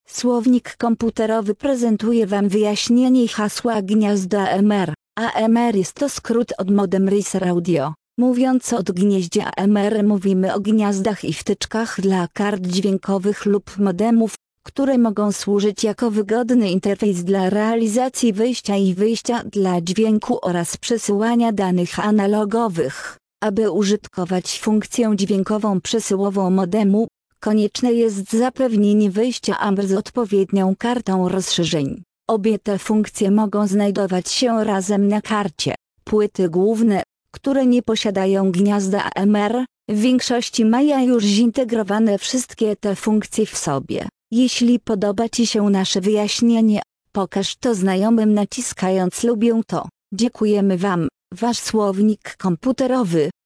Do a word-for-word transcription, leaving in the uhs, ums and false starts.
Słownik komputerowy prezentuje Wam wyjaśnienie hasła gniazdo A M R. A M R jest to skrót od Modem Racer Audio. Mówiąc o gnieździe A M R mówimy o gniazdach i wtyczkach dla kart dźwiękowych lub modemów, które mogą służyć jako wygodny interfejs dla realizacji wejścia i wyjścia dla dźwięku oraz przesyłania danych analogowych. Aby użytkować funkcję dźwiękową przesyłową modemu, konieczne jest zapewnienie wejścia A M R z odpowiednią kartą rozszerzeń. Obie te funkcje mogą znajdować się razem na karcie. Płyty główne, które nie posiadają gniazda A M R, w większości mają już zintegrowane wszystkie te funkcje w sobie. Jeśli podoba Ci się nasze wyjaśnienie, pokaż to znajomym naciskając lubię to. Dziękujemy Wam, Wasz słownik komputerowy.